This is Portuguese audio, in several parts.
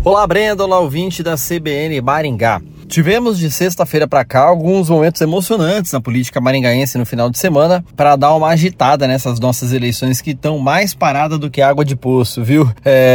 Olá, Brenda, olá, ouvinte da CBN Maringá. Tivemos de sexta-feira para cá alguns momentos emocionantes na política maringaense no final de semana para dar uma agitada nessas nossas eleições que estão mais paradas do que água de poço, viu?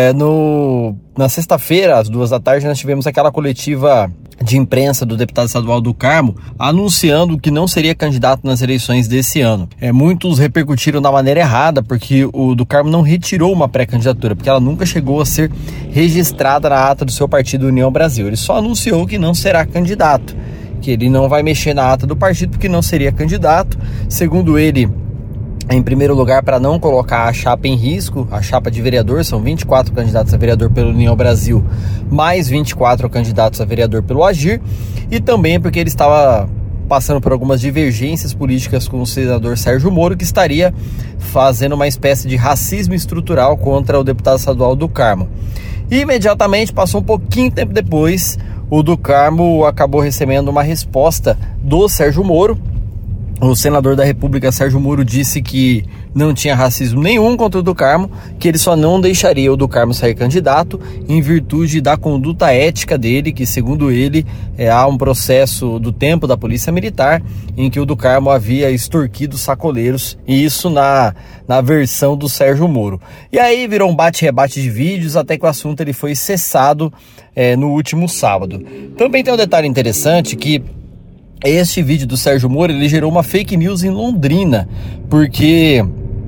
Na sexta-feira, às 14h, nós tivemos aquela coletiva de imprensa do deputado estadual do Carmo anunciando que não seria candidato nas eleições desse ano. Muitos repercutiram da maneira errada, porque o do Carmo não retirou uma pré-candidatura, porque ela nunca chegou a ser registrada na ata do seu partido União Brasil. Ele só anunciou que não será candidato, que ele não vai mexer na ata do partido porque não seria candidato. Segundo ele, em primeiro lugar, para não colocar a chapa em risco, a chapa de vereador, são 24 candidatos a vereador pelo União Brasil, mais 24 candidatos a vereador pelo Agir, e também porque ele estava passando por algumas divergências políticas com o senador Sérgio Moro, que estaria fazendo uma espécie de racismo estrutural contra o deputado estadual do Carmo. E imediatamente, passou um pouquinho tempo depois, o do Carmo acabou recebendo uma resposta do Sérgio Moro. O senador da República, Sérgio Moro, disse que não tinha racismo nenhum contra o do Carmo, que ele só não deixaria o do Carmo sair candidato em virtude da conduta ética dele, que segundo ele há um processo do tempo da Polícia Militar em que o do Carmo havia extorquido sacoleiros, e isso na versão do Sérgio Moro. E aí virou um bate-rebate de vídeos até que o assunto ele foi cessado no último sábado. Também tem um detalhe interessante que este vídeo do Sérgio Moro, ele gerou uma fake news em Londrina, porque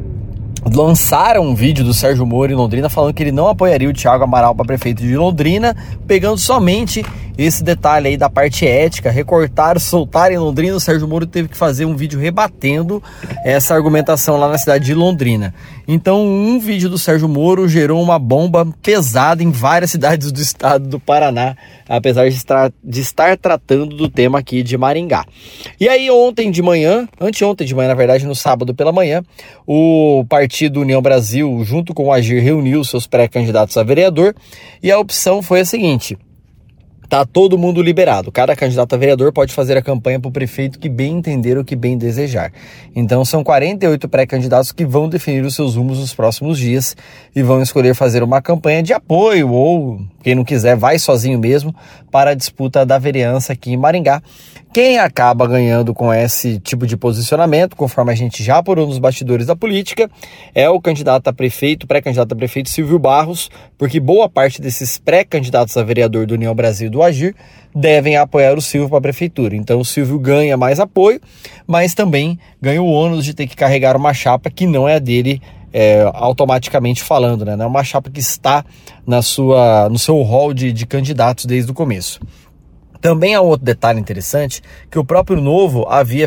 lançaram um vídeo do Sérgio Moro em Londrina falando que ele não apoiaria o Thiago Amaral para prefeito de Londrina, pegando somente esse detalhe aí da parte ética, recortaram, soltaram em Londrina. O Sérgio Moro teve que fazer um vídeo rebatendo essa argumentação lá na cidade de Londrina. Então, um vídeo do Sérgio Moro gerou uma bomba pesada em várias cidades do estado do Paraná, apesar de estar tratando do tema aqui de Maringá. E aí, anteontem de manhã, na verdade, no sábado pela manhã, o partido União Brasil, junto com o Agir, reuniu seus pré-candidatos a vereador, e a opção foi a seguinte: tá todo mundo liberado. Cada candidato a vereador pode fazer a campanha para o prefeito que bem entender ou que bem desejar. Então são 48 pré-candidatos que vão definir os seus rumos nos próximos dias e vão escolher fazer uma campanha de apoio, ou quem não quiser vai sozinho mesmo, para a disputa da vereança aqui em Maringá. Quem acaba ganhando com esse tipo de posicionamento, conforme a gente já apurou nos bastidores da política, é o candidato a prefeito, pré-candidato a prefeito Silvio Barros, porque boa parte desses pré-candidatos a vereador do União Brasil e do Agir devem apoiar o Silvio para a prefeitura. Então o Silvio ganha mais apoio, mas também ganha o ônus de ter que carregar uma chapa que não é a dele, automaticamente falando, né? Não é uma chapa que está no seu hall de candidatos desde o começo. Também há um outro detalhe interessante, que o próprio Novo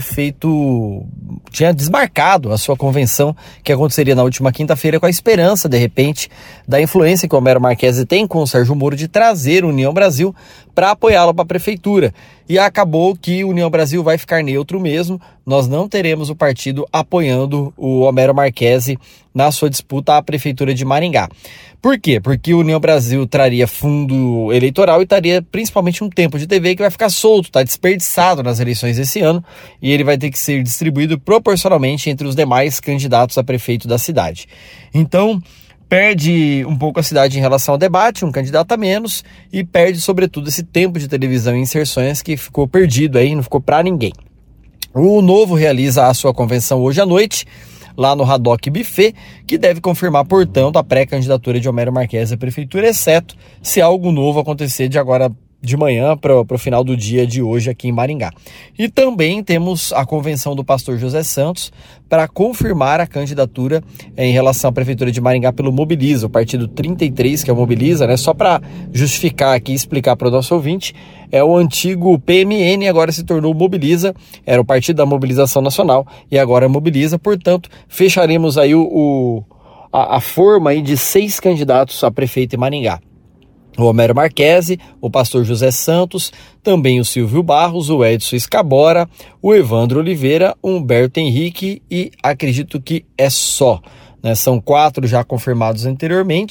tinha desmarcado a sua convenção que aconteceria na última quinta-feira, com a esperança, de repente, da influência que o Homero Marchese tem com o Sérgio Moro de trazer o União Brasil para apoiá-lo para a prefeitura. E acabou que o União Brasil vai ficar neutro mesmo. Nós não teremos o partido apoiando o Homero Marchese na sua disputa à prefeitura de Maringá. Por quê? Porque o União Brasil traria fundo eleitoral e traria principalmente um tempo de TV que vai ficar solto, está desperdiçado nas eleições desse ano, e ele vai ter que ser distribuído proporcionalmente entre os demais candidatos a prefeito da cidade. Então, perde um pouco a cidade em relação ao debate, um candidato a menos, e perde, sobretudo, esse tempo de televisão e inserções que ficou perdido aí, não ficou para ninguém. O Novo realiza a sua convenção hoje à noite, lá no Haddock Buffet, que deve confirmar, portanto, a pré-candidatura de Homero Marchese à prefeitura, exceto se algo novo acontecer de agora de manhã para o final do dia de hoje aqui em Maringá. E também temos a convenção do pastor José Santos para confirmar a candidatura em relação à prefeitura de Maringá pelo Mobiliza, o partido 33, que é o Mobiliza, né? Só para justificar aqui e explicar para o nosso ouvinte, é o antigo PMN, agora se tornou Mobiliza, era o Partido da Mobilização Nacional e agora Mobiliza. Portanto, fecharemos aí a forma aí de 6 candidatos a prefeito em Maringá: o Homero Marchese, o pastor José Santos, também o Silvio Barros, o Edson Escabora, o Evandro Oliveira, o Humberto Henrique, e acredito que é só, né? São 4 já confirmados anteriormente,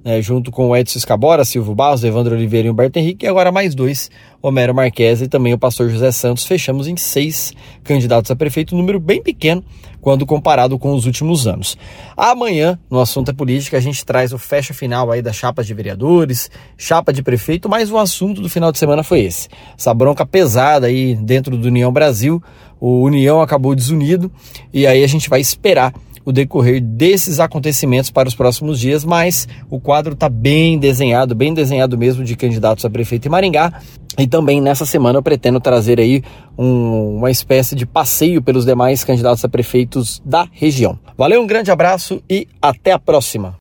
junto com o Edson Escabora, Silvio Barros, Evandro Oliveira e Humberto Henrique, e agora mais 2, Homero Marques e também o pastor José Santos. Fechamos em 6 candidatos a prefeito, um número bem pequeno quando comparado com os últimos anos. Amanhã, no Assunto é Política, a gente traz o fecha final aí das chapas de vereadores, chapa de prefeito, mas o assunto do final de semana foi esse. Essa bronca pesada aí dentro do União Brasil, o União acabou desunido, e aí a gente vai esperar o decorrer desses acontecimentos para os próximos dias, mas o quadro está bem desenhado mesmo, de candidatos a prefeito em Maringá. E também nessa semana eu pretendo trazer aí uma espécie de passeio pelos demais candidatos a prefeitos da região. Valeu, um grande abraço e até a próxima!